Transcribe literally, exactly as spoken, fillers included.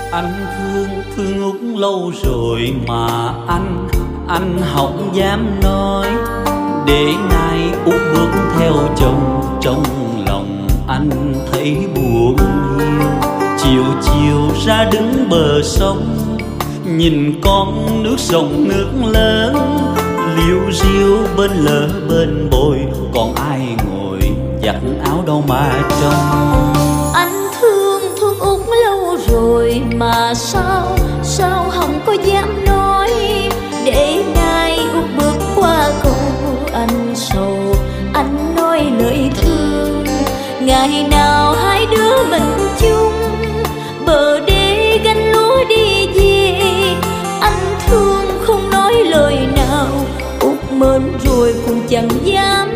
Anh thương thương Út lâu rồi mà anh anh không dám nói, để nay Út bước theo chồng, trong lòng anh thấy buồn nhiều. Chiều chiều ra đứng bờ sông, nhìn con nước sông nước lớn, liêu riêu bên lỡ bên bồi, còn ai ngồi giặt áo đâu mà trông. Anh thương thương Út lâu rồi mà sao sao không có dám nói, để nay Út bước qua cầu anh sầu, anh nói lời thương. Ngày nào hai đứa mình chung bờ đê gánh lúa đi về, anh thương không nói lời nào, Út mến rồi cũng chẳng dám